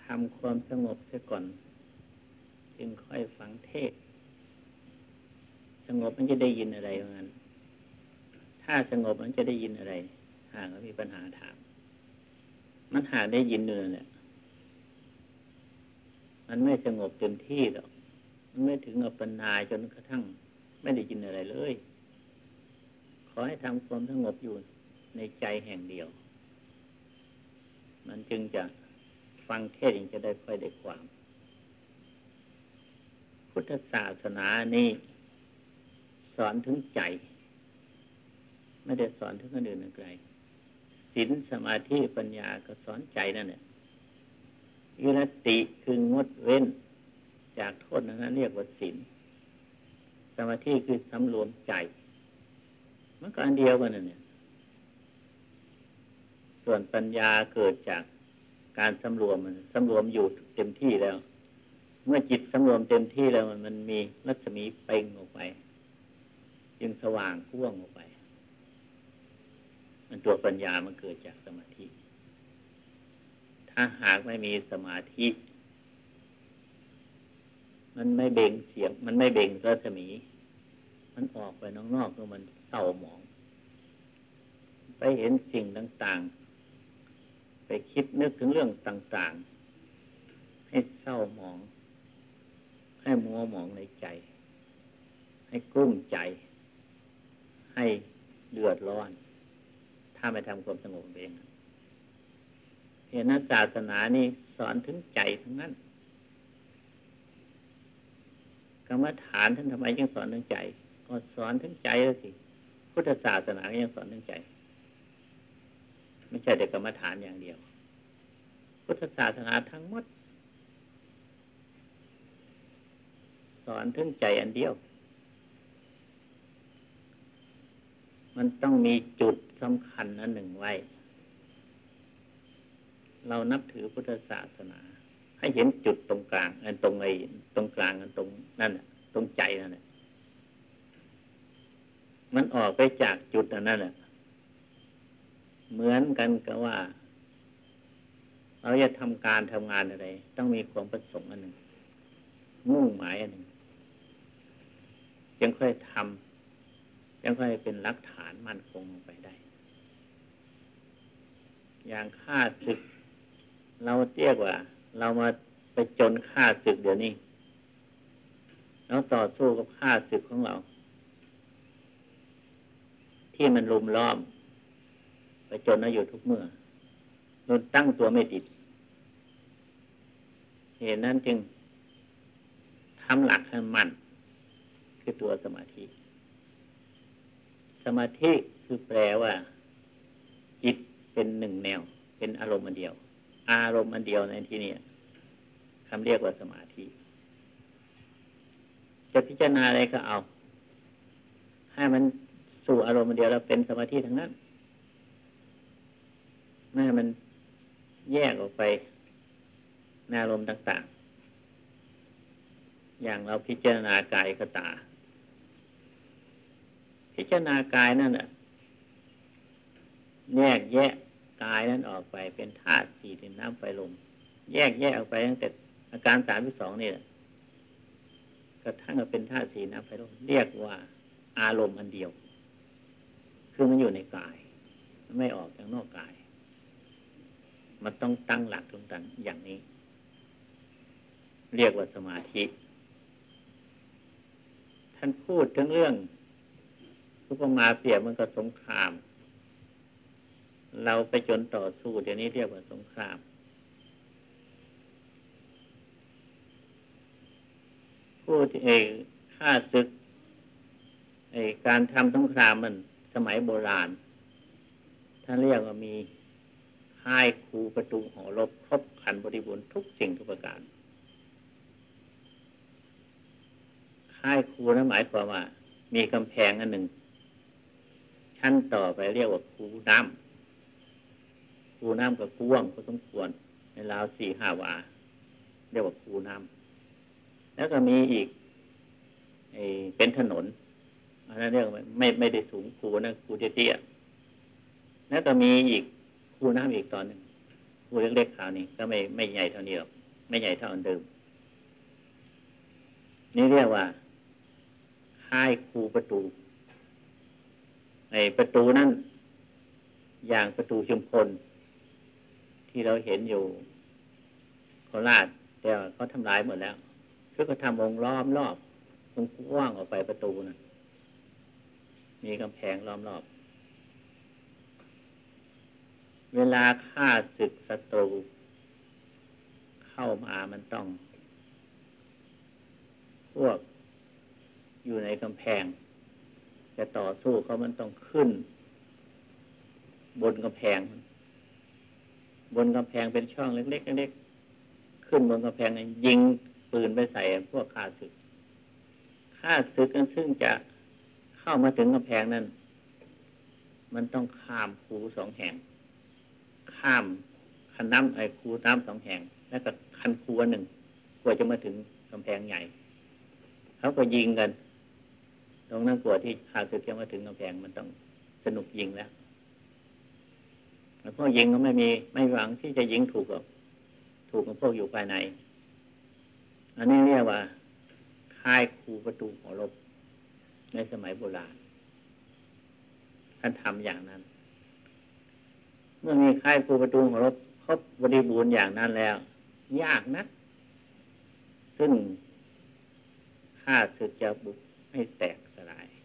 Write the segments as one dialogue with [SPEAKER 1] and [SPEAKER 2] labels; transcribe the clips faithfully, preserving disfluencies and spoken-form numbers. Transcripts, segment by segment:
[SPEAKER 1] ทำความสงบเสียก่อนจึงค่อยฟังเทศสงบมันจะได้ยินอะไรงั้นถ้าสงบมันจะได้ยินอะไรหากมีปัญหาถามมันหาได้ยินเนื้อเนี่ยมันไม่สงบเต็มที่หรอกมันไม่ถึงอัปปนาจนกระทั่งไม่ได้ยินอะไรเลยขอให้ทำความสงบอยู่ในใจแห่งเดียวมันจึงจะฟังเทศน์จะได้ค่อยได้ความพุทธศาสนานี้สอนถึงใจไม่ได้สอนถึงคนอื่นไกลศีลสมาธิปัญญาก็สอนใจนั่นแหละวิรัติคืองดเว้นจากโทษนั้นเรียกว่าศีลสมาธิคือสำรวมใจมันก็อันเดียวกันนั่นเนี่ยส่วนปัญญาเกิดจากการสำรวมมันสำรวมอยู่เต็มที่แล้วเมื่อจิตสำรวมเต็มที่แล้วมันมันมีรัศมีเปล่งออกไปจึงสว่างพ่วงออกไปมันตัวปัญญามันเกิดจากสมาธิถ้าหากไม่มีสมาธิมันไม่เบ่งเสียงมันไม่เบ่งรัศมีมันออกไปนอกๆแล้วมันเศร้าหมองไปเห็นสิ่งต่างๆไปคิดนึกถึงเรื่องต่างๆให้เศร้าหมองให้มัวหมองในใจให้กลุ้มใจให้เดือดร้อนถ้าไม่ทำความสงบเองเห็นศาสนานี่สอนถึงใจทั้งนั้นกรรมฐานท่านทำไมยังสอนถึงใจก็สอนถึงใจแล้วสิพุทธศาสนายังสอนถึงใจไม่ใช่แต่กรรมฐานอย่างเดียวพุทธศาสนาทั้งหมดสอนถึงใจอันเดียวมันต้องมีจุดสำคัญอันหนึ่งไว้เรานับถือพุทธศาสนาให้เห็นจุดตรงกลางอันตรงไอ้ตรงกลางอันตรงนั่นน่ะตรงใจนั่นน่ะมันออกไปจากจุดอันนั้นน่ะเหมือนกันกับว่าเราจะทำการทำงานอะไรต้องมีความประสงค์อันหนึ่งมุ่งหมายอันหนึ่งจึงค่อยทำจึงค่อยเป็นหลักฐานมั่นคงลงไปได้อย่างฆ่าศึกเราเรียกว่าเรามาไปจนฆ่าศึกเดี๋ยวนี้แล้วต่อสู้กับฆ่าศึกของเราที่มันลุมล้อมไปจนเราอยู่ทุกเมื่อเราตั้งตัวไม่ติดเหตุนั้นจึงทำหลักให้มั่นคือตัวสมาธิสมาธิคือแปลว่าจิตเป็นหนึ่งแนวเป็นอารมณ์อันเดียวอารมณ์อันเดียวในที่นี้คำเรียกว่าสมาธิจะพิจารณาอะไรก็เอาให้มันสู่อารมณ์อันเดียวแล้วเป็นสมาธิทั้งนั้นไม่ให้มันแยกออกไปในอารมณ์ต่างๆอย่างเราพิจารณากายกับตาพิจารณากายนั่นแหละแยกแยะกายนั้นออกไปเป็นธาตุสี่ดินน้ำไฟลมแยกแยะออกไปตั้งแต่อาการสามที่สองนี่แหละกระทั่งเป็นธาตุสี่น้ำไฟลมเรียกว่าอารมณ์อันเดียวคือมันอยู่ในกายมันไม่ออกจากนอกกายมันต้องตั้งหลักตรงนั้นอย่างนี้เรียกว่าสมาธิท่านพูดถึงเรื่องอุปมาเปรียบมันกับสงครามเราไปจนต่อสู้เดี๋ยวนี้เรียกว่าสงครามผู้ที่เอกฆ่าศึกไอ้การทำสงครามมันสมัยโบราณท่านเรียกว่ามีค่ายคูประตูหอรบครบครันบริบูรณ์ทุกสิ่งทุกประการค่ายคูนั้นหมายความว่ามีกำแพงอันหนึ่งชั้นต่อไปเรียกว่าคูน้ำคูน้ำกับกว้างพอสมควรในราวสี่ห้าวาเรียกว่าคูน้ำแล้วก็มีอีกเป็นถนนอันนั้นเรียกว่าไม่ไม่ได้สูงคูนะคูเตี้ยๆแล้วก็มีอีกคูน้ำอีกตอนหนึ่งคูเล็กๆคราวนี้ก็ไม่ไม่ใหญ่เท่านี้หรอกไม่ใหญ่เท่าอันเดิมนี่เรียกว่าค่ายคูประตูในประตูนั้นอย่างประตูชุมพลที่เราเห็นอยู่โคราชแต่เขาทำลายหมดแล้วคือเขาทำวงล้อมรอบวงกว้างออกไปประตูนั้นมีกำแพงล้อมรอบเวลาฆ่าศึกศัตรูเข้ามามันต้องพวกอยู่ในกำแพงจะต่อสู้เขามันต้องขึ้นบนกำแพงบนกำแพงเป็นช่องเล็กๆเล็กๆขึ้นบนกำแพงยิงปืนไปใส่พวกฆ่าศึกฆ่าศึกกันซึ่งจะเข้ามาถึงกำแพงนั้นมันต้องข้ามคูสองแห่งข้ามคันน้ำไอ้คูน้ำสองแห่งแล้วก็คันคูหนึ่งกว่าจะมาถึงกำแพงใหญ่เขาก็ยิงกันตรงนั้นกว่าที่ฆ่าศึกจะมาถึงกำแพงมันต้องสนุกยิงแล้วแล้วพวกยิงก็ไม่มีไม่หวังที่จะยิงถูกหรอกถูกกับพวกอยู่ภายในอันนี้เรียกว่าค่ายคูประตูของรบในสมัยโบราณท่านทำอย่างนั้นเมื่อมีค่ายคูประตูของรบครบบริบูรณ์อย่างนั้นแล้วยากนะซึ่งข้าศึกจะบุกให้แตกสลาย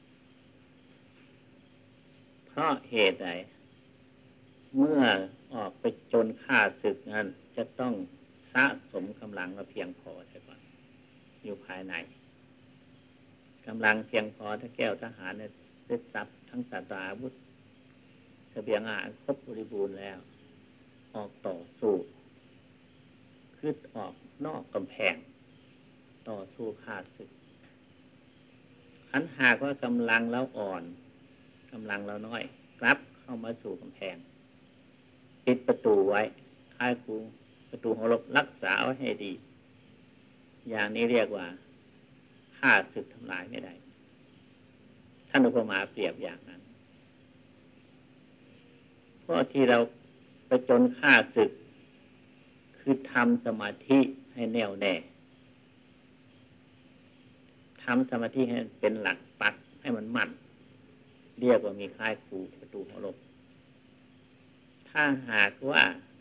[SPEAKER 1] เพราะเหตุใดเมื่อออกไปจนข้าศึกนั้นจะต้องสะสมกำลังมาเพียงพอใช่ก่อนอยู่ภายในกำลังเพียงพอถ้าแก้วทหารเนี่ยได้ทรัพย์ทั้งศาสตราอาวุธเสบียงอาหารครบบริบูรณ์แล้วออกต่อสู้คือออกนอกกำแพงต่อสู้ข้าศึกขันหากว่ากำลังเราอ่อนกำลังเราน้อยกลับเข้ามาสู่กำแพงปิดประตูไว้ค่ายคูประตูของรบรักษาไว้ให้ดีอย่างนี้เรียกว่าข้าศึกทำลายไม่ได้ท่านอุปมาเปรียบอย่างนั้นเพราะที่เราไปจนข้าศึกคือทำสมาธิให้แน่วแน่ทำสมาธิให้เป็นหลักปักให้มันมั่นเรียกว่ามีค่ายคูประตูของรบถ้าหากว่า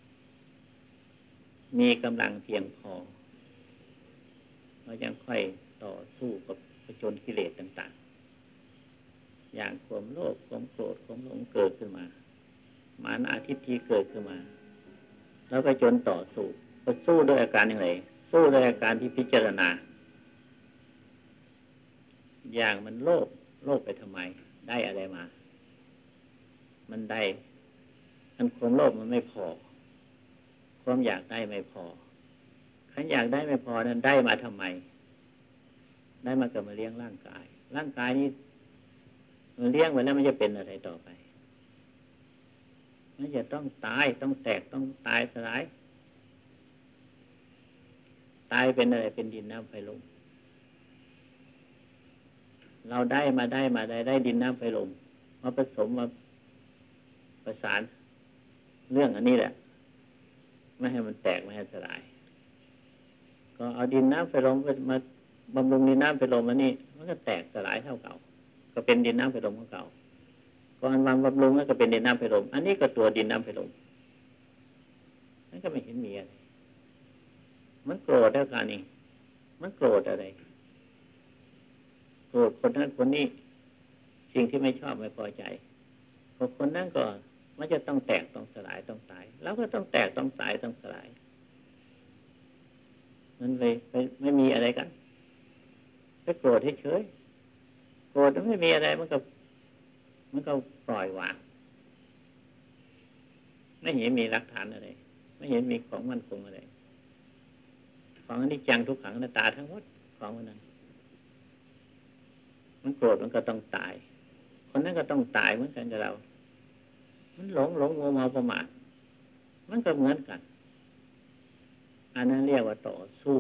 [SPEAKER 1] มีกำลังเพียงพอเรายังค่อยต่อสู้กับผจญกิเลสต่างๆอย่างความโลภความโกรธความหลงเกิดขึ้นมามานะทิฏฐิเกิดขึ้นมาแล้วก็จนต่อสู้ก็สู้ด้วยอาการอย่างไรสู้ด้วยอาการที่พิจารณาอย่างมันโลภโลภไปทำไมได้อะไรมามันได้มันความโลภมันไม่พอความอยากได้ไม่พอขันอยากได้ไม่พอนั้นได้มาทำไมได้มาเกิดมาเลี้ยงร่างกายร่างกายนี้มันเลี้ยงไว้แล้วมันจะเป็นอะไรต่อไปมันจะต้องตายต้องแตกต้องตายสลายตายเป็นอะไรเป็นดินน้ำไฟลมเราได้มาได้มาได้ได้ดินน้ำไฟลมมาผสมมาประสานเรื่องอันนี้แหละไม่ให้มันแตกไม่ให้สลายก็เอาดินน้ำไฟลมมาบำรุงดินน้ำไฟลมอันนี้มันก็แตกสลายเท่าเก่าก็เป็นดินน้ำไฟลมของเก่าก่อนวางบำรุงแล้วก็เป็นดินน้ำไฟลมอันนี้ก็ตัวดินน้ำไฟลมนั่นก็ไม่เห็นมีอะไรมันโกรธแล้วกันนี่มันโกรธอะไรโกรธคนนั้นคนนี้สิ่งที่ไม่ชอบไม่พอใจพอคนนั้นก็มันจะต้องแตกต้องสลายต้องตายแล้วก็ต้องแตกต้องตายต้องสลายมันเลยไม่ไม่มีอะไรกันไปโกรธเฉยๆโกรธแล้วไม่มีอะไรมันก็มันก็ปล่อยวางไม่เห็นมีหลักฐานอะไรไม่เห็นมีของมั่นคงอะไรของอนิจจังทุกขังอนัตตาทั้งหมดของมันนั้นมันโกรธมันก็ต้องตายคนนั้นก็ต้องตายเหมือนกันกับเรามันหลงหลงมัวเมาประมาทมันก็เหมือนกันอันนั้นเรียกว่าต่อสู้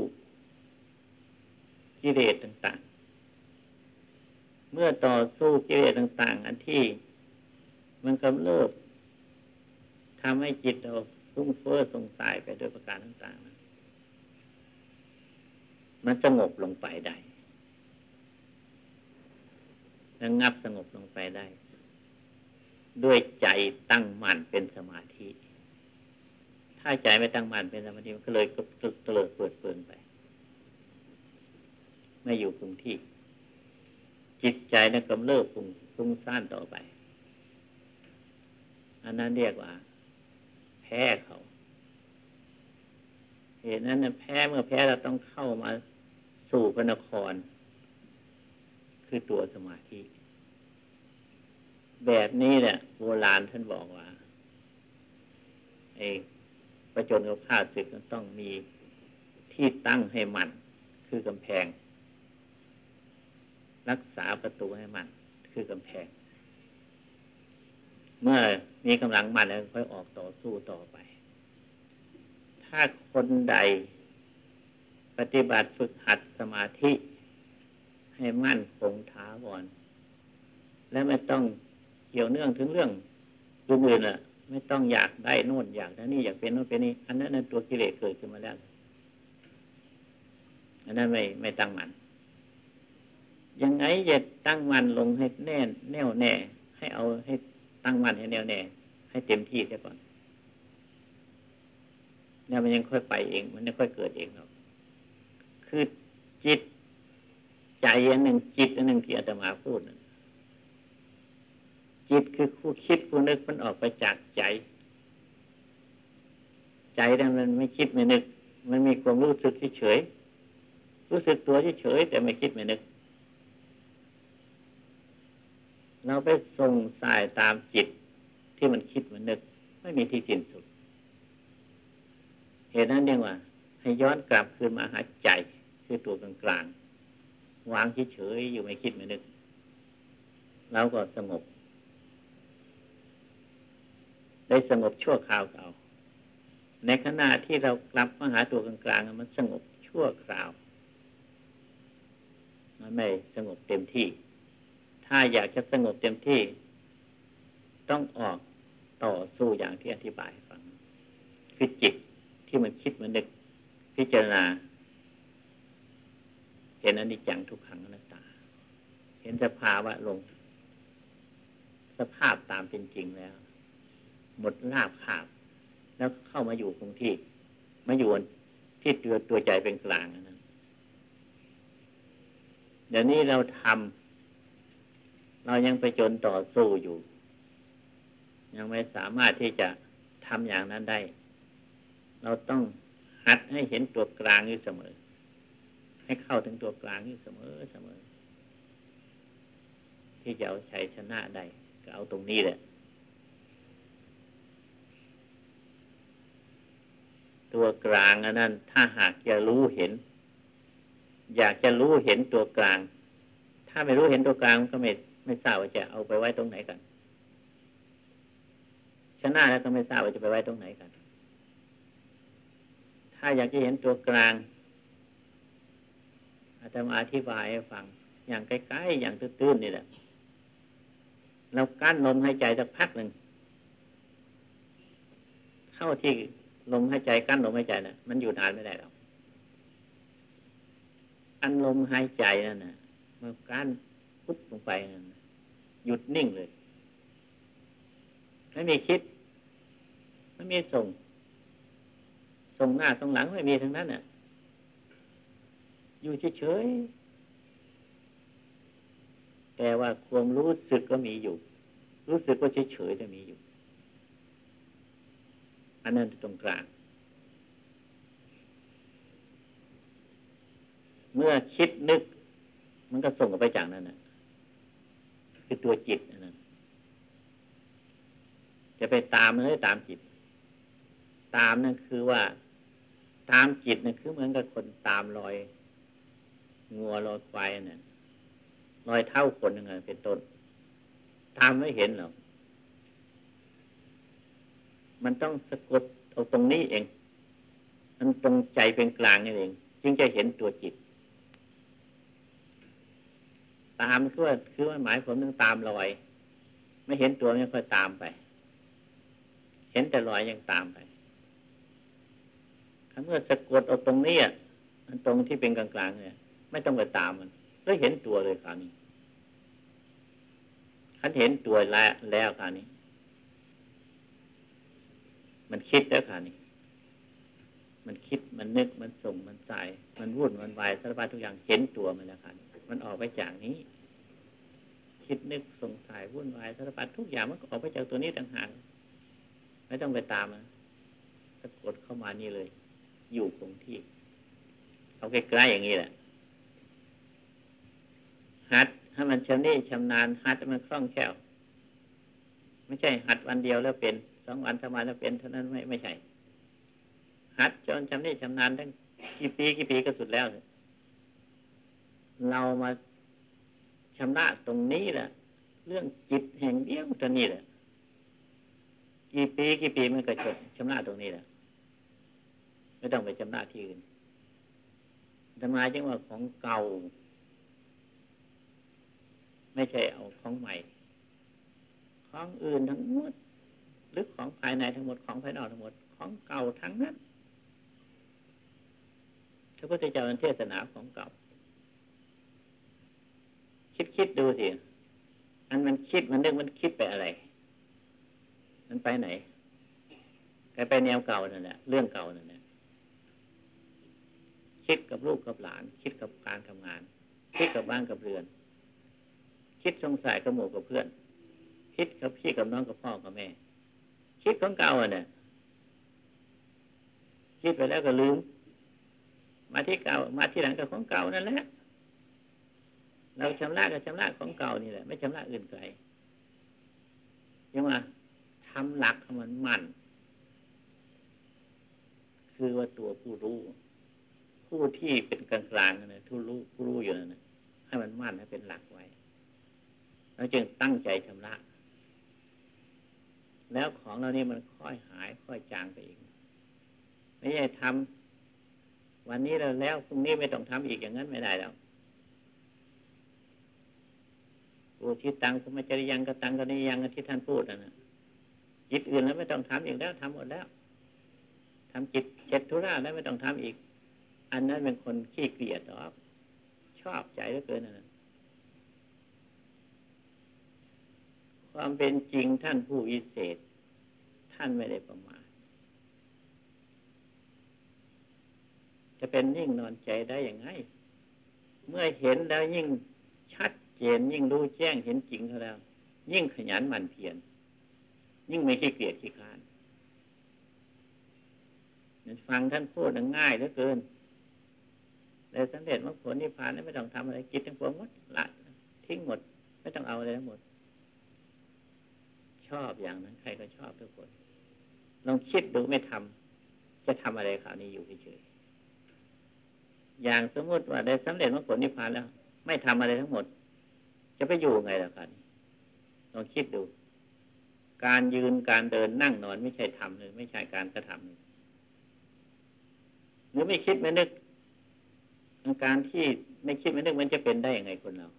[SPEAKER 1] กิเลสต่างๆเมื่อต่อสู้กิเลสต่างๆอันที่มันกำเริบทำให้จิตเราฟุ้งเฟ้อสงสัยไปโดยประการต่างมันสงบลงไปได้ระงับสงบลงไปได้ด้วยใจตั้งมั่นเป็นสมาธิถ้าใจไม่ตั้งมั่นเป็นสมาธิมันก็เลยกระเติดเปิดเปิงไปไม่อยู่คงที่จิตใจนั้นกำเริบฟุ้งฟุ้งซ่านต่อไปอันนั้นเรียกว่าแพ้เขาเหตุนั้นแพ้เมื่อแพ้เราต้องเข้ามาสู่พระนครคือตัวสมาธิแบบนี้แหละโบราณท่านบอกว่าไอ้ประจนกับข้าศึกต้องมีที่ตั้งให้มั่นคือกำแพงรักษาประตูให้มั่นคือกำแพงเมื่อมีกำลังมั่นแล้วค่อยออกต่อสู้ต่อไปถ้าคนใดปฏิบัติฝึกหัดสมาธิให้มั่นคงถาวรและไม่ต้องเกี่ยวเนื่องถึงเรื่องอื่นๆล่ะไม่ต้องอยากได้โน่นอยากได้นี่อยากเป็นโน่นเป็นนี่อันนั้นนั้นตัวกิเลสเกิดขึ้นมาแล้วอันนั้นไม่ไม่ตั้งมั่นยังไงจะตั้งมั่นลงให้แน่แน่วแน่ให้เอาให้ตั้งมั่นให้แน่วแน่ให้เต็มที่เสียก่อนเนี่ยมันยังค่อยไปเองมันยังค่อยเกิดเองหรอกคือจิตใจอันหนึ่งจิตอันหนึ่งที่อาตมาพูดนะจิตคือผู้คิดผู้นึกมันออกไปจากใจใจนั้นมันไม่คิดไม่นึกมันมีความรู้สึกเฉยๆรู้สึกตัวเฉยๆแต่ไม่คิดไม่นึกเราไปส่งสายตามจิตที่มันคิดมันนึกไม่มีที่สิ้นสุดเหตุนั้นเรียกว่าให้ย้อนกลับคืนมาหาใจคือตัวกลางๆวางเฉยๆอยู่ไม่คิดไม่นึกเราก็สงบได้สงบชั่วคราวเอาในขณะที่เรากลับมาหาตัวกลางๆมันสงบชั่วคราวมันไม่สงบเต็มที่ถ้าอยากจะสงบเต็มที่ต้องออกต่อสู้อย่างที่อธิบายฟังคือจิตที่มันคิดมันนึกพิจารณาเห็นอนิจจังทุกขังอนัตตาเห็นสภาวะลงสภาพตามเป็นจริงแล้วหมดลาภคาบแล้วเข้ามาอยู่คงที่มาอยู่ที่ตัวตัวใจเป็นกลางนั้นเดี๋ยวนี้เราทำเรายังไปจนต่อสู้อยู่ยังไม่สามารถที่จะทำอย่างนั้นได้เราต้องหัดให้เห็นตัวกลางอยู่เสมอให้เข้าถึงตัวกลางอยู่เสมอเสมอที่จะเอาชัยชนะได้ก็เอาตรงนี้แหละตัวกลางนั้นถ้าหากจะรู้เห็นอยากจะรู้เห็นตัวกลางถ้าไม่รู้เห็นตัวกลางก็ไม่ไม่ทราบว่าจะเอาไปไว้ตรงไหนกันชนะแล้วก็ไม่ทราบว่าจะไปไว้ตรงไหนกันถ้าอยากจะเห็นตัวกลางอาตมาอธิบายให้ฟังอย่างใกล้ๆอย่างตื้นๆนี่แหละเรากั้นลมหายใจสักพักหนึ่งเข้าที่ลมหายใจกั้นลมหายใจน่ะมันอยู่นานไม่ได้หรอกอันลมหายใจนั่นน่ะมันกั้นปุ๊บลงไปนั่นหยุดนิ่งเลยไม่มีคิดไม่มีส่งส่งหน้าส่งหลังไม่มีทั้งนั้นน่ะอยู่เฉยๆแต่ว่าความรู้สึกก็มีอยู่รู้สึกว่าเฉยๆจะมีอยู่อันนั้นตรงกลางเมื่อคิดนึกมันก็ส่งออกไปจากนั้นน่ะคือตัวจิตนั่นจะไปตามมันได้ตามจิตตามนั่นคือว่าตามจิตนั่นคือเหมือนกับคนตามรอยงัวรอยควายน่ะรอยเท้าคนนึงเป็นต้นตามไม่เห็นหรอกมันต้องสะกดเอาตรงนี้เองมันตรงใจเป็นกลางนี่เองจึงจะเห็นตัวจิตตามคือว่าคือว่าหมายผมต้องตามรอยไม่เห็นตัวไม่ค่อยตามไปเห็นแต่รอยยังตามไปถ้าเมื่อสะกดเอาตรงนี้อันตรงที่เป็นกลางๆเนี่ยไม่ต้องไปตามมันก็เห็นตัวเลยคราวนี้คันเห็นตัวแล้วแล้วคราวนี้มันคิดแล้วคราวนี้มันคิดมันนึกมันส่งมันใส่มันวุ่นมันวายสารพัดทุกอย่างเห็นตัวมันแล้วคราวนี้มันออกไปจากนี้คิดนึกสงสัยวุ่นวายสารพัดทุกอย่างมันก็ออกไปจากตัวนี้ต่างหากไม่ต้องไปตามมันสะกดเข้ามานี่เลยอยู่คงที่เอาใกล้ๆอย่างนี้แหละหัดให้มันชำนิชำนาญหัดให้มันคล่องแคล่วไม่ใช่หัดวันเดียวแล้วเป็นสองวันสามวันแล้วเป็นเท่านั้นไม่ไม่ใช่หัดจนชำนิชำนาญตั้งกี่ปีกี่ปีก็สุดแล้วเรามาชำระตรงนี้แหละเรื่องจิตแห่งเดียวตัวนี้แหละกี่ปีกี่ปีมันก็จบชำระตรงนี้แหละไม่ต้องไปชำระที่อื่นธรรมะจึงว่าของเก่าไม่ใช่เอาของใหม่ของอื่นทั้งหมดหรือของภายในทั้งหมดของภายนอกทั้งหมดของเก่าทั้งนั้นพระพุทธเจ้าเทศนาของเก่าคิดคิดดูสิอันมันคิดมันนึกมันคิดไปอะไรมันไปไหนไปไปแนวเก่านั่นแหละเรื่องเก่านั่นแหละคิดกับลูกกับหลานคิดกับการทำงานคิดกับบ้านกับเรือนคิดสงสัยกับหมู่กับเพื่อนคิดกับพี่กับน้องกับพ่อกับแม่คิดของเก่าอ่ะเนี่ยคิดไปแล้วก็ลืมมาที่เก่ามาที่หลังกับของเก่านั่นแหละเราชำระกับชำระของเก่านี่แหละไม่ชำระอื่นไกลยังว่าทำหลักให้มันมั่นคือว่าตัวผู้รู้ผู้ที่เป็นกลางกลางนะผู้รู้ผู้รู้อยู่นั่นนะให้มันมั่นให้เป็นหลักไว้เราจึงตั้งใจชำระแล้วของเรานี่มันค่อยหายค่อยจางไปเองไม่ใช่ทำวันนี้เราแล้วพรุ่งนี้ไม่ต้องทำอีกอย่างนั้นไม่ได้แล้วอุทิศตังสมัจจริยังกตังกนิยังที่ท่านพูดนะจิตอื่นแล้วไม่ต้องทำอีกแล้วทำหมดแล้วทำจิตเช็ดธุระแล้วไม่ต้องทำอีกอันนั้นเป็นคนขี้เกียจหรอกชอบใจเหลือเกินนะความเป็นจริงท่านผู้วิเศษท่านไม่ได้ประมาทจะเป็นยิ่งนอนใจได้อย่างไงเมื่อเห็นแล้วยิ่งชัดเจนยิ่งรู้แจ้งเห็นจริงเขาแล้วยิ่งขยันหมั่นเพียรยิ่งไม่ขี้เกียจขี้คร้านฟังท่านพูดง่ายเหลือเกินแต่สำเร็จมรรคผลนิพพานไม่ต้องทำอะไรกิจทั้งปวงหมดละทิ้งหมดไม่ต้องเอาอะไรทั้งหมดชอบอย่างนั้นใครก็ชอบทุกคนลองคิดดูไม่ทำจะทำอะไรคราวนี้อยู่เฉยๆอย่างสมมติว่าได้สำเร็จมรรคผลนิพพานแล้วไม่ทำอะไรทั้งหมดจะไปอยู่ไงล่ะครับลองคิดดูการยืนการเดินนั่งนอนไม่ใช่ทำเลยไม่ใช่การกระทำเลยหรือไม่คิดไม่นึกการที่ไม่คิดไม่นึกมันจะเป็นได้ยังไงคนเรา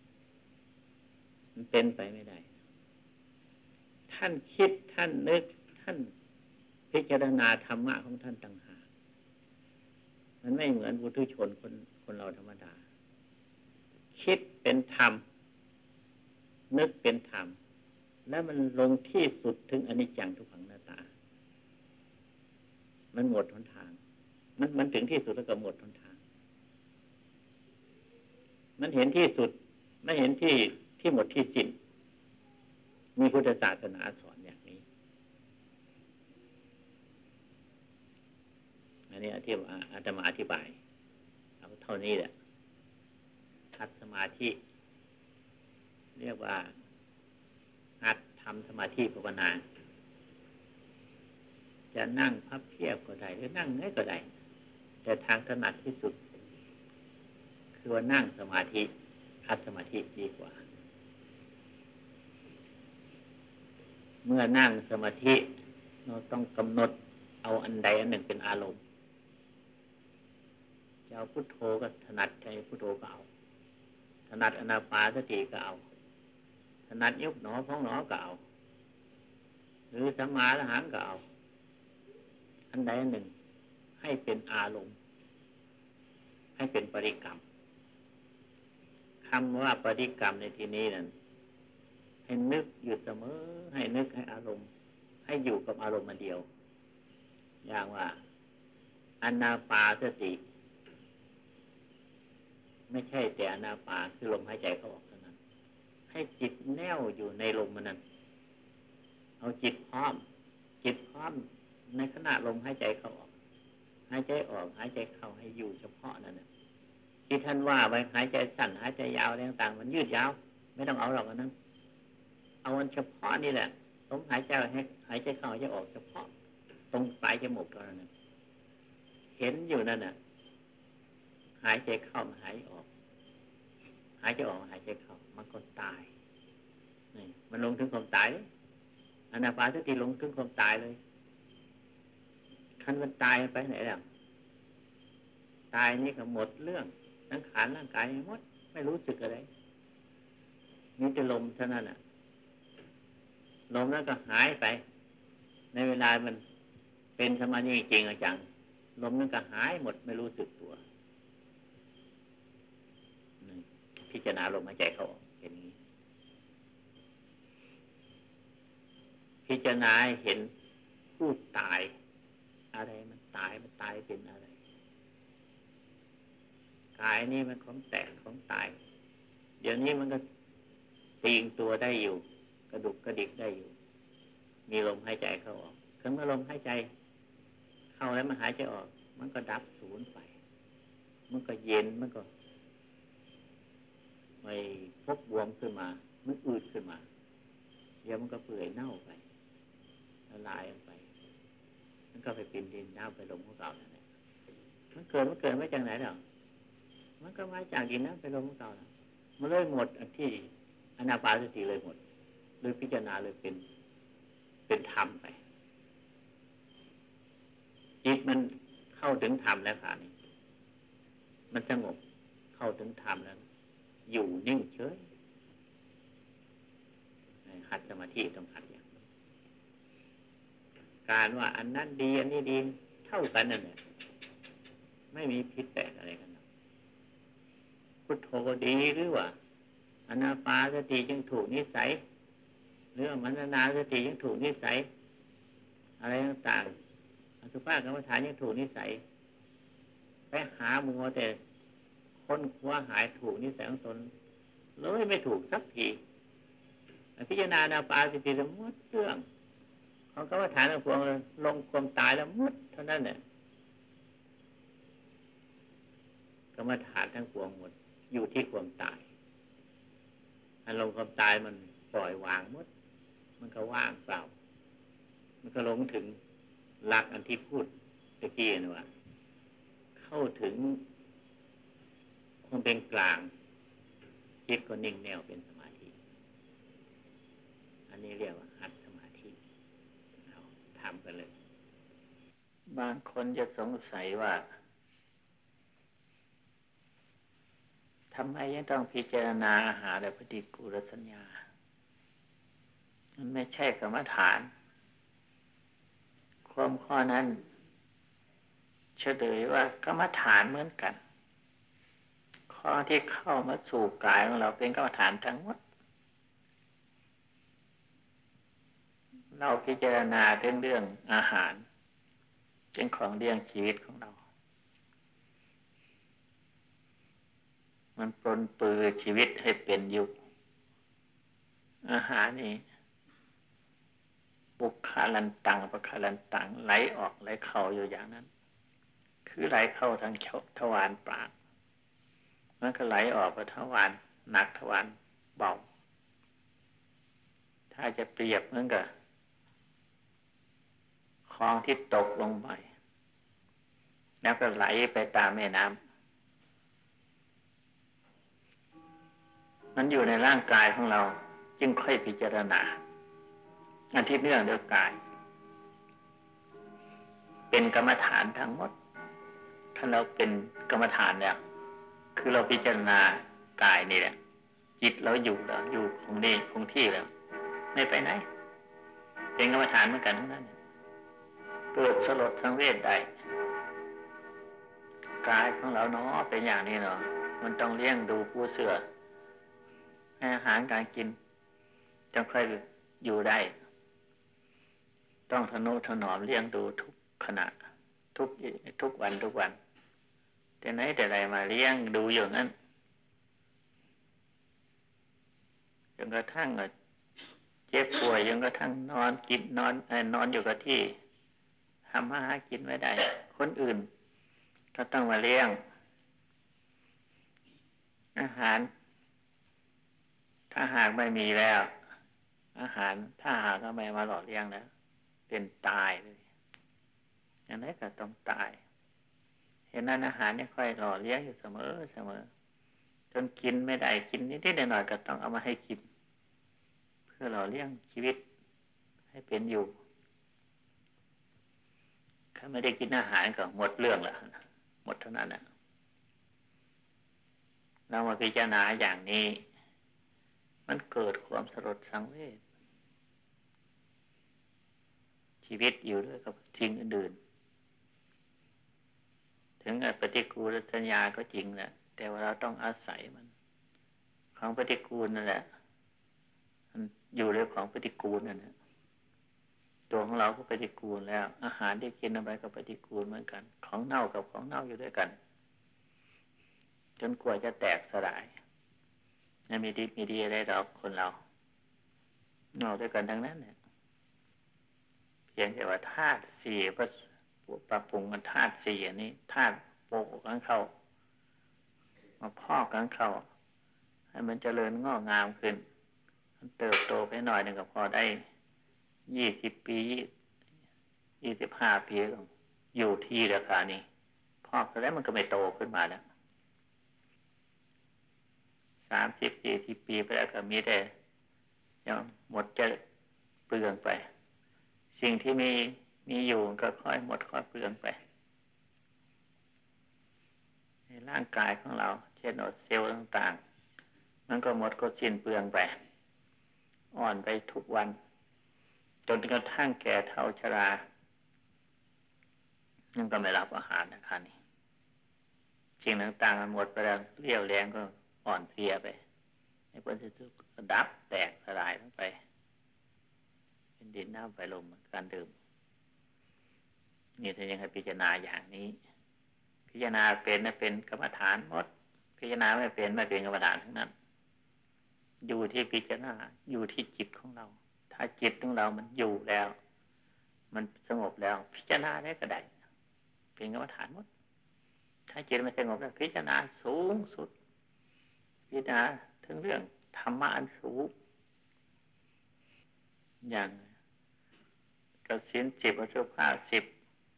[SPEAKER 1] มันเป็นไปไม่ได้ท่านคิดท่านนึกท่านพิจารณาธรรมะของท่านต่างหากมันไม่เหมือนปุถุชนคนคนเราธรรมดาคิดเป็นธรรมนึกเป็นธรรมแล้วมันลงที่สุดถึงอนิจจังทุกขังอนัตตามันหมดหนทางมันมันถึงที่สุดแล้วก็หมดหนทางมันเห็นที่สุดไม่เห็นที่ที่หมดที่สิ้นมีพุทธศาสนาสอนอย่างนี้อันนี้ที่อาตมาอธิบายเอาเท่านี้แหละหัดสมาธิเรียกว่าหัดทำสมาธิภาวนาจะนั่งพับเพียบก็ได้หรือนั่งไงก็ได้แต่ทางถนัดที่สุดคือว่านั่งสมาธิหัดสมาธิดีกว่าเมื่อนั่งสมาธิเราต้องกำหนดเอาอันใดอันหนึ่งเป็นอารมณ์จะเอาพุทโธก็ถนัดใจพุทโธก็เอาถนัดอานาปานสติก็เอาถนัดยุบหนอพองหนอก็เอาหรือสัมมาอรหังก็เอาอันใดอันหนึ่งให้เป็นอารมณ์ให้เป็นปริกรรมคำว่าปริกรรมในที่นี้นั้นให้นึกอยู่เสมอให้นึกให้อารมณ์ให้อยู่กับอารมณ์อันเดียวอย่างว่าอานาปานสติไม่ใช่แต่อานาปานคือลมหายใจเข้าออกเท่านั้นให้จิตแน่วอยู่ในลมมันนั้นเอาจิตพร้อมจิตพร้อมในขณะลมหายใจเข้าออกหายใจออกหายใจเข้าให้อยู่เฉพาะนั่นน่ะที่ท่านว่าไว้หายใจสั้นหายใจยาวอะไรต่างๆมันยืดยาวไม่ต้องเอาหรอกอันนั้นเอาอันเฉพาะนี่แหละลมหายใจให้หายใจเข้าหายใจออกเฉพาะตรงปลายจมูกเท่านั้นเห็นอยู่นั่นน่ะหายใจเข้าหายออกหายใจออกหายใจเข้ามันก็ตายนี่มันลงถึงความตายเลยอานาปานสติลงถึงความตายเลยคันมันตายไปไหนแล้วตายนี่ก็หมดเรื่องสังขารร่างกายหมดไม่รู้สึกอะไรนี่จะลมเท่านั้นน่ะลมแล้วก็หายไปในเวลามันเป็นสมาธิจริงจังลมนั้นก็หายหมดไม่รู้สึกตัวพิจารณาลมหายใจเข้าออกเป็นอย่างนี้พิจารณาเห็นผู้ตายอะไรมันตายมันตายเป็นอะไรกายนี่มันของแตกของตายเดี๋ยวนี้มันก็ตีงตัวได้อยู่กระดุกกระดิกได้อยู่มีลมหายใจเข้าออกถึงเมื่อลมหายใจเข้าแล้วมันหายใจออกมันก็ดับสูญไปมันก็เย็นมันก็ไม่พบบวมขึ้นมามันอืดขึ้นมาเดี๋ยวมันก็เปื่อยเน่าไปละลายออกไปมันก็ไปเป็นดินน้ำไปลมของเก่านั่นแหละมันเกิดมันเกิดมาจากไหนหรอมันก็มาจากดินน้ำไปลมของเก่านะมันเลยหมดอันที่อานาปานสติเลยหมดเลยพิจารณาเลยเป็นเป็นธรรมไปจิตมันเข้าถึงธรรมแล้วค่ะนี่มันสงบเข้าถึงธรรมแล้วอยู่นิ่งเฉยหัดสมาธิต้องหัดอย่างการว่าอันนั้นดีอันนี้ดีเท่ากันนั่นแหละไม่มีผิดแปลกอะไรกันพุทโธดีหรือว่าอานาปานสติจึงถูกนิสัยหรือมรณาสติจึงถูกนิสัยอะไรต่างๆอสุภกรรมฐานยังถูกนิสัยไปหามัวแต่ค้นคว้าหายถูกนิสัยของตนเลยไม่ถูกสักทีพิจารณาอานาปานสติแล้วหมดเรื่องของกรรมฐานทั้งปวงลงความตายแล้วหมดเท่านั้นเนี่ยกรรมฐานทั้งปวงหมดอยู่ที่ความตายอันลงความตายมันปล่อยวางหมดมันก็ว่างเปล่ามันก็ลงถึงหลักอันที่พูดตะกี้นี่ว่าเข้าถึงความเป็นกลางจิตก็นิ่งแน่วเป็นสมาธิอันนี้เรียกว่าหัดสมาธิเอาทำกันเลยบางคนจะสงสัยว่าทำไมยังต้องพิจารณาอาหารและปฏิกูลสัญญามันไม่ใช่กรรมฐานความข้อนั้นเฉลยว่ากรรมฐานเหมือนกันข้อที่เข้ามาสู่กายของเราเป็นกรรมฐานทั้งหมดเราพิจารณาเรื่องเรื่องอาหารเป็นของเลี้ยงชีวิตของเรามันปรนปือชีวิตให้เป็นอยู่อาหารนี่บุคคาลันตังปะคาลันตังไหลออกไหลเข้าอยู่อย่างนั้นคือไหลเข้าทางทวารปากมันก็ไหลออกไปทวารหนักทวารเบาถ้าจะเปรียบเหมือนกับคลองที่ตกลงไปแล้วก็ไหลไปตามแม่น้ำมันอยู่ในร่างกายของเราจึงค่อยพิจารณาอันที่เนื่องด้วยกายเป็นกรรมฐานทั้งหมดถ้าเราเป็นกรรมฐานเนี่ยคือเราพิจารณากายนี่แหละจิตเราอยู่แล้วอยู่คงที่คงที่แล้วไม่ไปไหนเป็นกรรมฐานเหมือนกันทั้งนั้นเกิดสลดสังเวชใดกายของเราเนาะเป็นอย่างนี้เนาะมันต้องเลี้ยงดูผู้เสือให้อาหารการกินจึงค่อยอยู่ได้ต้องทนุถนอมเลี้ยงดูทุกขณะทุกทุกวันทุกวันแต่ไหนแต่ไรมาเลี้ยงดูอย่างนั้นจนกระทั่งเจ็บป่วยจนกระทั่งนอนกินนอนนอนอยู่กับที่ทำมาหากินไม่ได้คนอื่นก็ต้องมาเลี้ยงอาหารถ้าหากไม่มีแล้วอาหารถ้าหากไม่มาหล่อเลี้ยงแล้วเป็นตายเลยอย่างนั้นก็ต้องตายเห็นนั้นอาหารนี่ค่อยหล่อเลี้ยงอยู่เสมอเสมอจนกินไม่ได้กินนิดๆหน่อยๆก็ต้องเอามาให้กินเพื่อหล่อเลี้ยงชีวิตให้เป็นอยู่ถ้าไม่ได้กินอาหารก็หมดเรื่องแล้วหมดเท่านั้นนะเรามาพิจารณาอย่างนี้มันเกิดความสลดสังเวชชีวิตอยู่ด้วยกับสิ่งอื่นถึงปฏิกูลสัญญาก็จริงแหละแต่ว่าเราต้องอาศัยมันของปฏิกูลนั่นแหละมันอยู่ด้วยของปฏิกูลนั่นแหละตัวของเราก็ปฏิกูลแล้วอาหารที่กินอะไรก็ปฏิกูลเหมือนกันของเน่ากับของเน่าอยู่ด้วยกันจนกว่าจะแตกสลายไม่มีดีมีดีอะไรหรอกคนเราเน่าด้วยกันทั้งนั้นเนี่ยเพียงแต่ว่าธาตุสี่ปรับปรุงมันธาตุสี่อันนี้ธาตุโปกกันเข้ามาพอกกันเข้าให้มันเจริญงอกงามขึ้นมันเติบโตไปหน่อยหนึ่งก็พอได้ยี่สิบปียี่สิบห้าปีอยู่ที่ราคานี้พอกแล้วมันก็ไม่โตขึ้นมาแล้วสามสิบสี่สิบปีไปแล้วก็มีแต่ยังหมดจะเปลืองไปสิ่งที่มีมีอยู่ก็ค่อยหมดค่อยเปลืองไปในร่างกายของเราเช่นเซลล์ต่างๆมันก็หมดก็สิ้นเปลืองไปอ่อนไปทุกวันจนกระทั่งแก่เฒ่าชรามันก็ไม่รับอาหารนะครับนี่สิ่งต่างๆมันหมดไปแล้วเรี่ยวแรงก็อ่อนเพลียไปในผลที่สุดก็ดับแตกสลายลงไปเป็นดินน้ำไฟลมการดื่มนี่ถ้ายังให้พิจารณาอย่างนี้พิจารณาเป็นนะเป็นกรรมฐานหมดพิจารณาไม่เป็นไม่เป็นกรรมฐานทั้งนั้นอยู่ที่พิจารณาอยู่ที่จิตของเราถ้าจิตของเรามันอยู่แล้วมันสงบแล้วพิจารณาได้ก็ได้เป็นกรรมฐานหมดถ้าจิตไม่สงบแล้วพิจารณาสูงสุดพิจารณาถึงเรื่องธรรมะอันสูงอย่างกสิณสิบอสุภะสิบ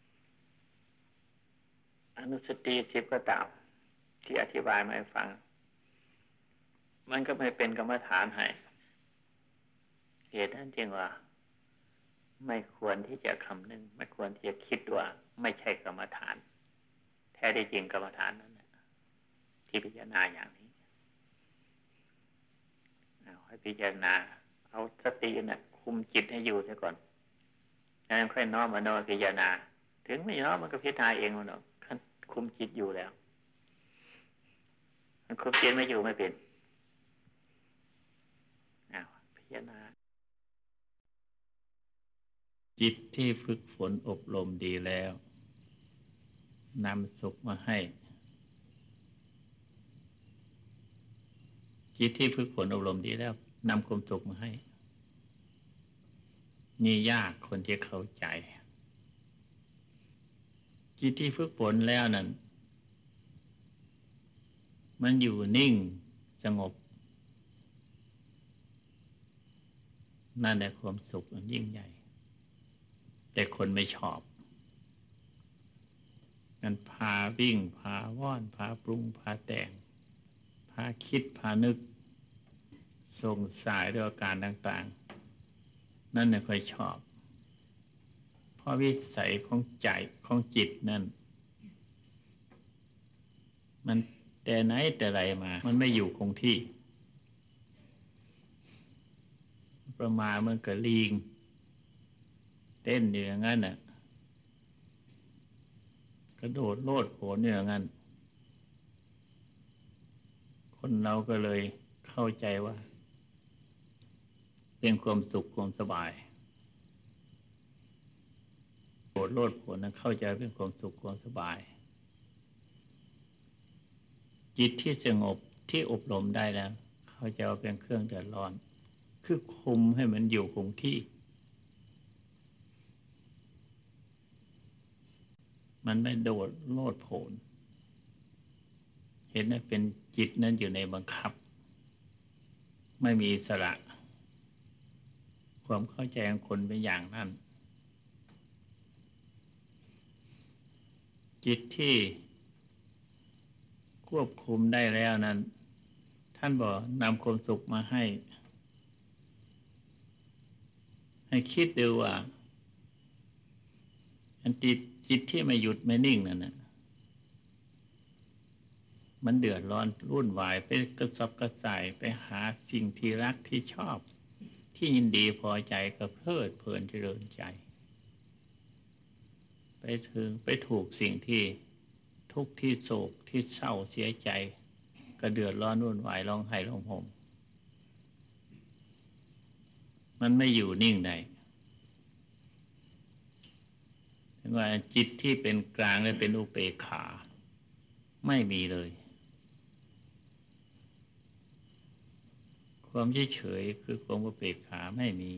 [SPEAKER 1] อนุสติสิบก็ตามที่อธิบายมาให้ฟังมันก็ไม่เป็นกรรมฐานให้เหตุนั้นจึงว่าไม่ควรที่จะคำนึงไม่ควรที่จะคิดว่าไม่ใช่กรรมฐานแท้ได้จริงกรรมฐานนั้นที่พิจารณาอย่างนี้เอาให้พิจารณาเอาสติน่ะคุมจิตให้อยู่ซะก่อนแล้วค่อยน้อมมาโนพิจารณาถึงไม่น้อมมันก็พิจารณาเองมันหรอกคุมจิตอยู่แล้วมันคุมจิตไม่อยู่ไม่เป็นเอาพิจารณาจิตที่ฝึกฝนอบรมดีแล้วนำสุขมาให้จิตที่ฝึกฝนอบรมดีแล้วนำความสุขมาให้นี่ยากคนที่เข้าใจจิตที่ฝึกฝนแล้วนั้นมันอยู่นิ่งสงบนั่นแหละความสุขมันยิ่งใหญ่แต่คนไม่ชอบมันพาวิ่งพาว่อนพาปรุงพาแต่งพาคิดพานึกส่งสายด้วยอาการต่างๆนั่นไม่ค่อยชอบเพราะวิสัยของใจของจิตนั่นมันแต่ไหนแต่ไรมามันไม่อยู่คงที่ประมาณมันก็ลิงเต้นอยู่อย่างนั้นน่ะกระโดดโลดโผนอยู่อย่างนั้นคนเราก็เลยเข้าใจว่าเป็นความสุขความสบายโกรธโลดโผนนั้นเข้าใจเป็นความสุขความสบายจิตที่สงบที่อบรมได้แล้วเข้าใจว่าเป็นเครื่องเดือดร้อนคือคุมให้มันอยู่คงที่มันไม่โดดโลดโผนเห็นว่าเป็นจิตนั้นอยู่ในบังคับไม่มีอิสระความเข้าใจของคนเป็นอย่างนั้นจิตที่ควบคุมได้แล้วนั้นท่านบอกนำความสุขมาให้ให้คิดดูว่าอันจิตจิตที่ไม่หยุดไม่นิ่งนั่นนะมันเดือดร้อนรุ่นวายไปกระสับกระส่ายไปหาสิ่งที่รักที่ชอบที่ยินดีพอใจก็เพลิดเพลินเจริญใจไปถึงไปถูกสิ่งที่ทุกข์ที่โศกที่เศร้าเสียใจก็เดือดร้อนรุ่นวายร้องไห้ร้องห่มมันไม่อยู่นิ่งได้ถึงว่าจิตที่เป็นกลางและเป็นอุเบกขาไม่มีเลยความเฉยๆคือความอุเบกขาไม่มี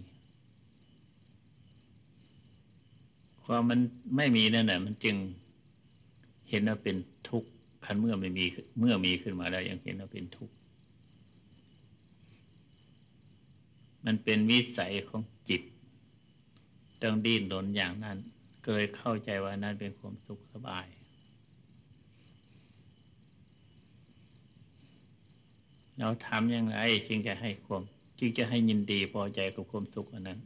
[SPEAKER 1] ความมันไม่มีนั่นแหละมันจึงเห็นว่าเป็นทุกข์คันเมื่อไม่มีเมื่อมีขึ้นมาแล้วยังเห็นว่าเป็นทุกข์มันเป็นวิสัยของจิตต้องดิ้นรนอย่างนั้นก็เลยเข้าใจว่านั้นเป็นความสุขสบายเราทำอย่างไรจึงจะให้ความจึงจะให้ยินดีพอใจกับความสุขอันนั้น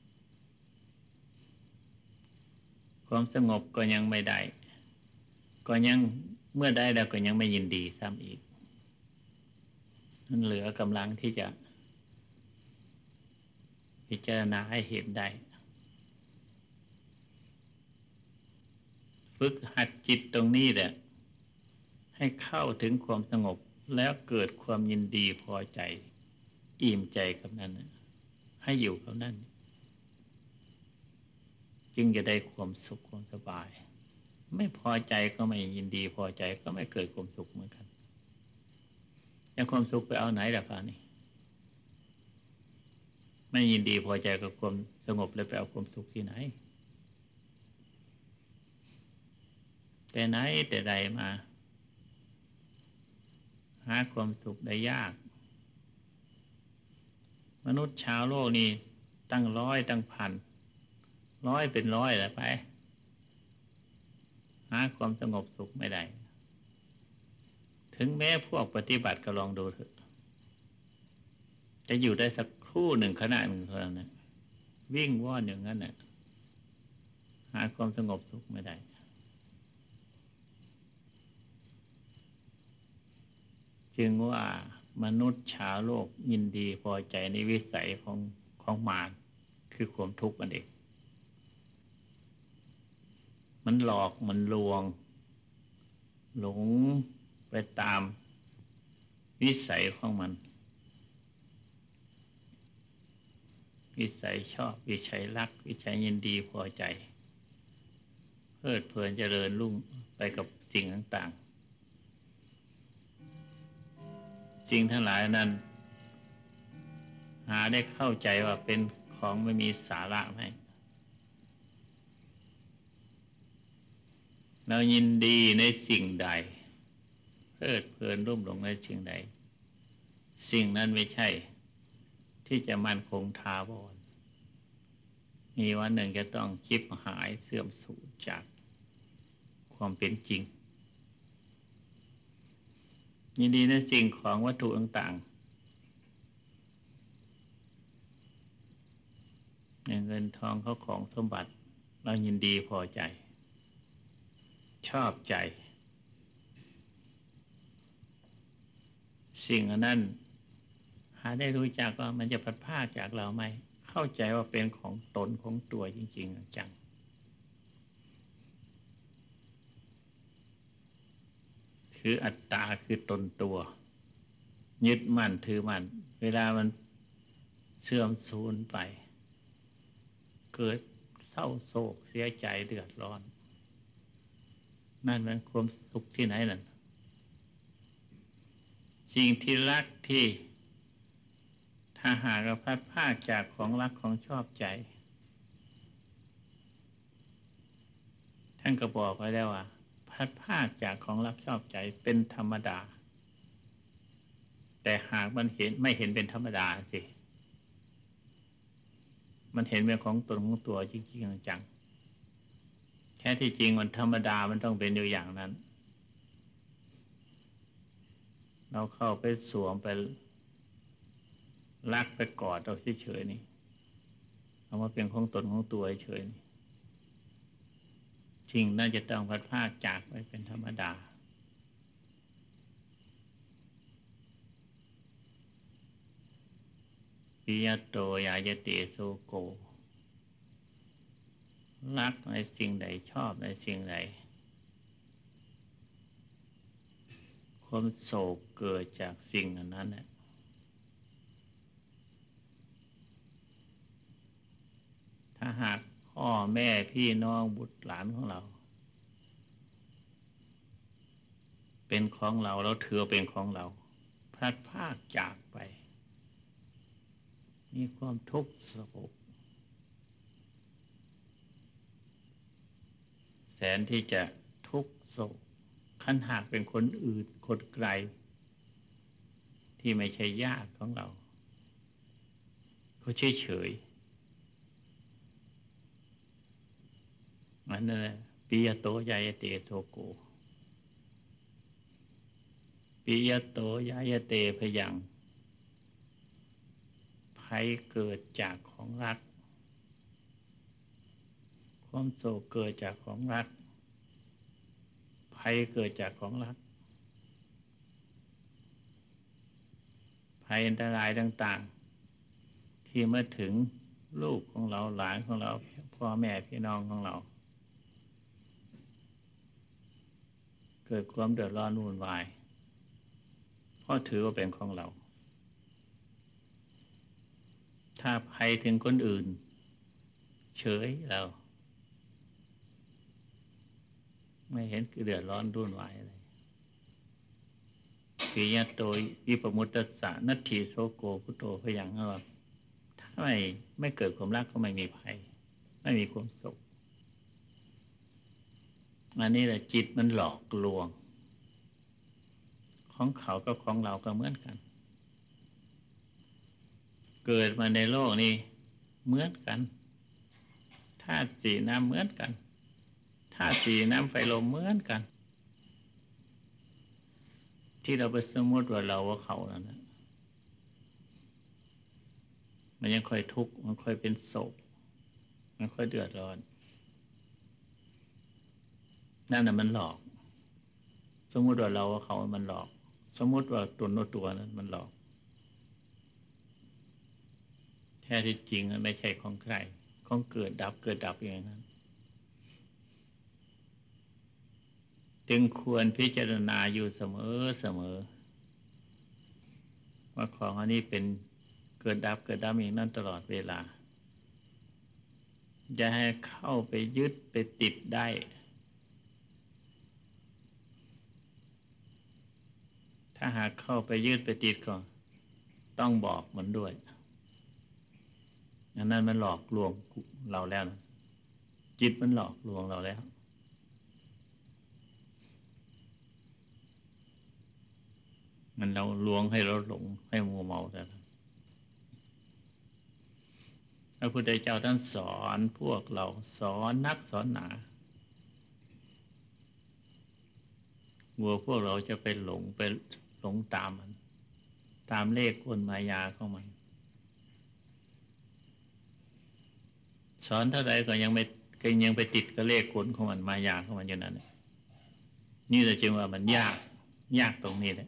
[SPEAKER 1] ความสงบก็ยังไม่ได้ก็ยังเมื่อได้แล้วก็ยังไม่ยินดีซ้ำอีกมันเหลือกำลังที่จะพิจารณาให้เห็นได้ฝึกหัดจิตตรงนี้แหละให้เข้าถึงความสงบแล้วเกิดความยินดีพอใจอิ่มใจกับนั้นให้อยู่กับนั้นจึงจะได้ความสุขความสบายไม่พอใจก็ไม่ยินดีพอใจก็ไม่เกิดความสุขเหมือนกันอย่างความสุขไปเอาไหนล่ะคะนี่ไม่ยินดีพอใจกับความสงบแล้วไปเอาความสุขที่ไหนแต่ไหนแต่ใดมาหาความสุขได้ยากมนุษย์ชาวโลกนี่ตั้งร้อยตั้งพันร้อยเป็นร้อยแหละไปหาความสงบสุขไม่ได้ถึงแม้พวกปฏิบัติก็ลองดูเถอะจะอยู่ได้สักครู่หนึ่งขณะหนึ่งเท่านั้นนะวิ่งว่อนอย่างนั้นน่ะหาความสงบสุขไม่ได้จึงว่ามนุษย์ชาวโลกยินดีพอใจในวิสัยของของมารคือความทุกข์นั่นเองมันหลอกมันลวงหลงไปตามวิสัยของมันวิสัยชอบวิสัยรักวิสัยยินดีพอใจเพลิดเพลินเจริญรุ่งไปกับสิ่งต่างๆสิ่งทั้งหลายนั้นหาได้เข้าใจว่าเป็นของไม่มีสาระไหมเรายินดีในสิ่งใดเพลิดเพลินรุ่มหลงในสิ่งใดสิ่งนั้นไม่ใช่ที่จะมั่นคงถาวรมีวันหนึ่งจะต้องชิบหายเสื่อมสูญจากความเป็นจริงยินดีในสิ่งของวัตถุต่างๆอย่างเงินทองเขาของสมบัติเรายินดีพอใจชอบใจสิ่งนั้นหาได้รู้จักว่ามันจะพัดพรากจากเราไหมเข้าใจว่าเป็นของตนของตัวจริงๆจังคืออัตตาคือตนตัวยึดมั่นถือมั่นเวลามันเสื่อมสูญไปเกิดเศร้าโศกเสียใจเดือดร้อนนั่นมันความสุขที่ไหนนั่นสิ่งที่รักที่ถ้าหากเราพลัดพรากจากของรักของชอบใจท่านก็บอกไว้แล้วว่าพลัดพรากจากของรักชอบใจเป็นธรรมดาแต่หากมันเห็นไม่เห็นเป็นธรรมดาสิมันเห็นเป็นของตนของตัวจริงๆจังแท้ที่จริงมันธรรมดามันต้องเป็นอยู่อย่างนั้นเราเข้าไปสวมไปรักไปกอดเอาเฉยๆนี่เอามาเป็นของตนของตัวเฉยนี่จริงน่าจะต้องพัดพรากจากไปเป็นธรรมดาปิยโตยายเตโสโกรักในสิ่งใดชอบในสิ่งใดความโศกเกิดจากสิ่งนั้นแหละถ้าหากพ่อแม่พี่น้องบุตรหลานของเราเป็นของเราแล้วถือเป็นของเราพลัดพรากจากไปมีความทุกข์โศกแสนที่จะทุกข์โศกคันหากเป็นคนอื่นคนไกลที่ไม่ใช่ญาติของเราก็เฉยเฉยนั่นแหละปิยโตยายเตโทโกปิยโตยายเตพยังภัยเกิดจากของรักความโศกเกิดจากของรักภัยเกิดจากของรักภัยอันตรายต่างๆที่มาถึงลูกของเราหลานของเราพ่อแม่พี่น้องของเราเกิดความเดือดร้อนวุ่นวายเพราะถือว่าเป็นของเราถ้าภัยถึงคนอื่นเฉยเราไม่เห็นเดือดร้อนรุ่นวายอะไรปิยโตวิปมุตตัสสะนัตถิโสโกพุทโธพยังว่าถ้าไม่ไม่เกิดความรักก็ไม่มีภัยไม่มีความสุขอันนี้แหละจิตมันหลอกลวงของเขากับของเราก็เหมือนกันเกิดมาในโลกนี้เหมือนกันธาตุสี่น้ำเหมือนกันธาตุสี่น้ำไฟลมเหมือนกันที่เราไปสมมติว่าเราว่าเขานั่นนะมันยังค่อยทุกข์มันค่อยเป็นโศกมันค่อยเดือดร้อนนั่นน่ะมันหลอกสมมติว่าเราว่าเขามันหลอกสมมติว่าตนว่าตัวนั้นมันหลอกแท้ที่จริงมันไม่ใช่ของใครของเกิดดับเกิดดับอย่างนั้นจึงควรพิจารณาอยู่เสมอเสมอว่าของอันนี้เป็นเกิดดับเกิดดับอย่างนั้นตลอดเวลาจะให้เข้าไปยึดไปติดได้ถ้าหากเข้าไปยึดไปติดก็ต้องบอกมันด้วยอันนั้นมันหลอกลวงเราแล้วนะจิตมันหลอกลวงเราแล้วมันเราลวงให้เราหลงให้มัวเมาแต่พระพุทธเจ้าท่านสอนพวกเราสอนนักสอนหนาวัวพวกเราจะไปหลงไปหลงตามมันตามเลขกลมายาของมันสอนเท่าไรก็ยังไม่ก็ยังไปติดกับเลขกลของมันมายาของมันอยู่นั่นนี่แต่จึงว่ามันยากยากตรงนี้แหละ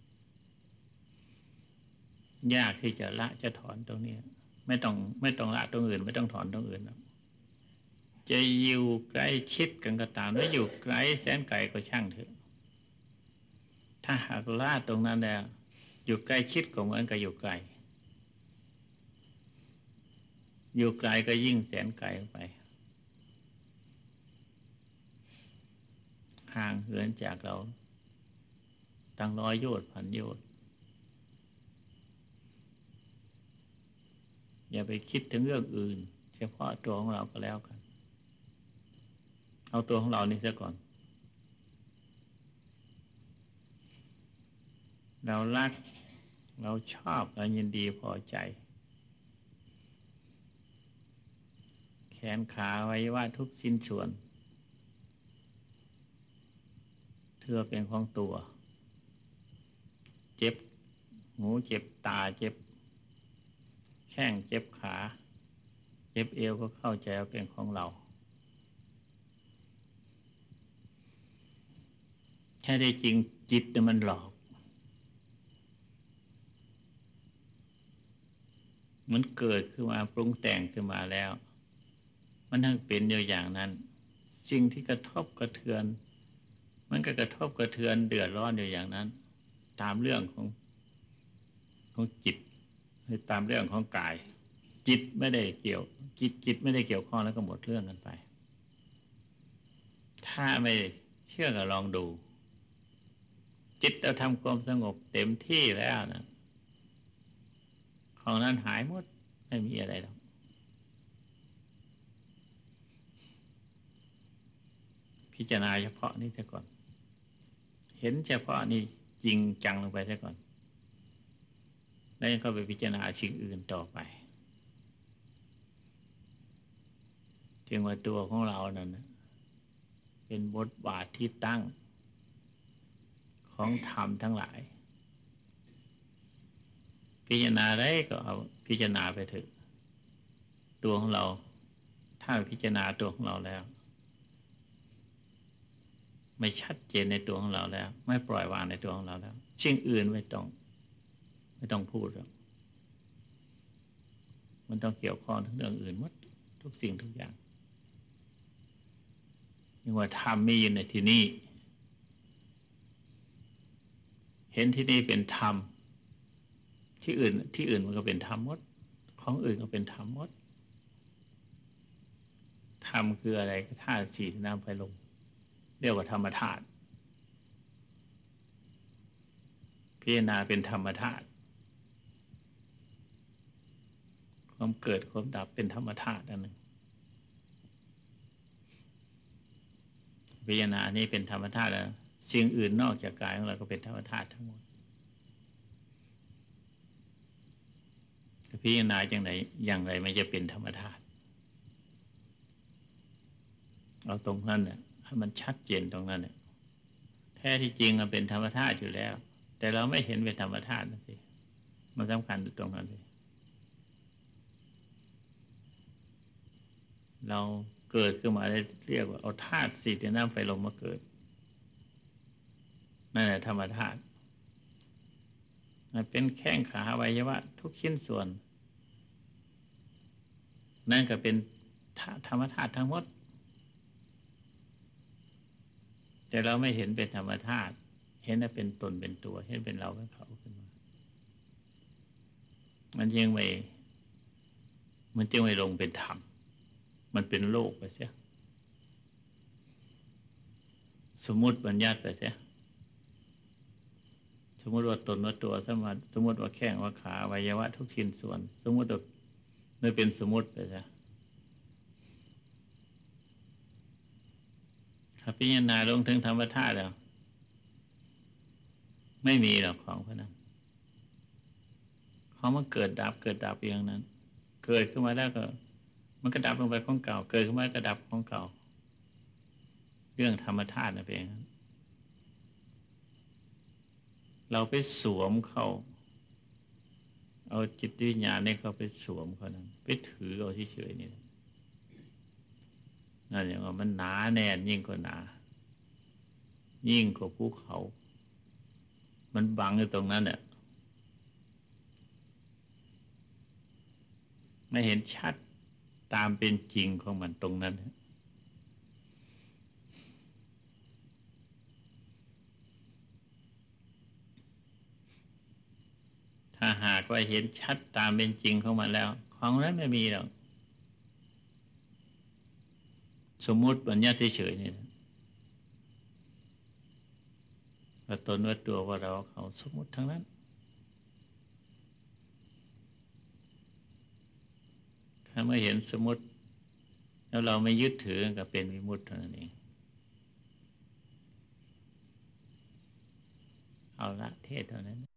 [SPEAKER 1] ยากที่จะละจะถอนตรงนี้ไม่ต้องไม่ต้องละตรงอื่นไม่ต้องถอนตรงอื่นจะอยู่ใกล้ชิดกันก็ตามแล้วอยู่ไกลแสนไกลก็ช่างเถอะถ้าหากละตรงนั้นแล้วอยู่ใกล้ชิดก็เหมือนกับอยู่ไกลอยู่ไกลก็ยิ่งแสนไกลไปห่างเหินจากเราตั้งร้อยโยชน์พันโยชน์อย่าไปคิดถึงเรื่องอื่นเฉพาะตัวของเราก็แล้วกันเอาตัวของเรานี่ซะก่อนเรารักเราชอบเรายินดีพอใจแขนขาอวัยวะทุกชิ้นส่วนเธอเป็นของตัวเจ็บหูเจ็บตาเจ็บแข้งเจ็บขาเจ็บเอวก็เข้าใจว่าเป็นของเราแค่ได้จริงจิตมันหลอกมันเกิดขึ้นมาปรุงแต่งขึ้นมาแล้วมันทั้งเป็นอยู่อย่างนั้นสิ่งที่กระทบกระเทือนมันก็กระทบกระเทือนเดือดร้อนอยู่อย่างนั้นตามเรื่องของของจิตหรือตามเรื่องของกายจิตไม่ได้เกี่ยวจิตจิตไม่ได้เกี่ยวข้องแล้วก็หมดเรื่องกันไปถ้าไม่เชื่อก็ลองดูจิตเราทำความสงบเต็มที่แล้วนะของนั้นหายหมดไม่มีอะไรหรอกพิจารณาเฉพาะนี้ซะก่อนเห็นเฉพาะนี้จริงจังลงไปซะก่อนแล้วก็ไปพิจารณาสิ่งอื่นต่อไปจึงว่าตัวของเรานั้นเป็นบทบาทที่ตั้งของธรรมทั้งหลายพิจารณาได้ก็เอาพิจารณาไปเถอะตัวของเราถ้าพิจารณาตัวของเราแล้วไม่ชัดเจนในตัวของเราแล้วไม่ปล่อยวางในตัวของเราแล้วสิ่งอื่นไม่ต้องไม่ต้องพูดหรอกมันต้องเกี่ยวข้องทั้งเรื่องอื่นหมดทุกสิ่งทุกอย่างอย่างว่าธรรมมีอยู่ในที่นี้เห็นที่นี่เป็นธรรมที่อื่นที่อื่นมันก็เป็นธรรมหมดของอื่นก็เป็นธรรมหมดธรรมคืออะไรก็ธาตุสี่น้ำไฟลมเรียกว่าธรรมธาตุพิจารณาเป็นธรรมธาตุความเกิดความดับเป็นธรรมธาตุอันหนึ่งพิจารณานี้เป็นธรรมธาตุแล้วสิ่งอื่นนอกจากกายของเราก็เป็นธรรมธาตุทั้งหมดพิจารณาอย่างไรอย่างไรไม่จะเป็นธรรมธาตุเอาตรงนั้นเนี่ยให้มันชัดเจนตรงนั้นเนี่ยแท้ที่จริงมันเป็นธรรมธาตุอยู่แล้วแต่เราไม่เห็นเป็นธรรมธาตุนั่นสิมันสำคัญอยู่ตรงนั้นเลยเราเกิดขึ้นมาได้เรียกว่าเอาธาตุสี่ดินน้ำไฟลมมาเกิดนั่นแหละธรรมธาตุมันเป็นแข้งขาอวัยวะทุกชิ้นส่วนนั่นก็เป็นธรรมธาตุทั้งหมดแต่เราไม่เห็นเป็นธรรมธาตุเห็นว่าเป็นตนเป็นตัวเห็นเป็นเราเป็นเขาขึ้นมามันยังไม่มันจึงไม่ลงเป็นธรรมมันเป็นโลกไปเสียสมมุติบัญญัติไปเสียสมมติว่าตนว่าตัวสมมติสมมติว่าแข้งว่าขาอวัยวะทุกชิ้นส่วนสมมติว่าไม่เป็นสมมติไปเสียถ้าพิจารณาลงถึงธรรมธาตุแล้วไม่มีหรอกของพวกนั้นของมันเกิดดับเกิดดับอย่างนั้นเกิดขึ้นมาแล้วก็มันก็ดับลงไปของเก่าเกิดขึ้นมาก็ดับของเก่าเรื่องธรรมธาตุนั่นเองเราไปสวมเขาเอาจิตวิญญาณนี่เขาไปสวมเขานั้นไปถือเอาเฉยๆนี่นั่นอย่างว่ามันหนาแน่นยิ่งกว่าหนายิ่งกว่าภูเขามันบังอยู่ตรงนั้นเนี่ยไม่เห็นชัดตามเป็นจริงของมันตรงนั้นหากว่าเห็นชัดตามเป็นจริงของมันแล้วของนั้นไม่มีหรอกสมมุติบัญญัติเฉยๆนี่ว่าตนว่าตัวว่าเราเขาสมมุติทั้งนั้นถ้าไม่เห็นสมมุติแล้วเราไม่ยึดถือก็เป็นวิมุตติเท่านั้นเองเอาละเทศเท่านั้น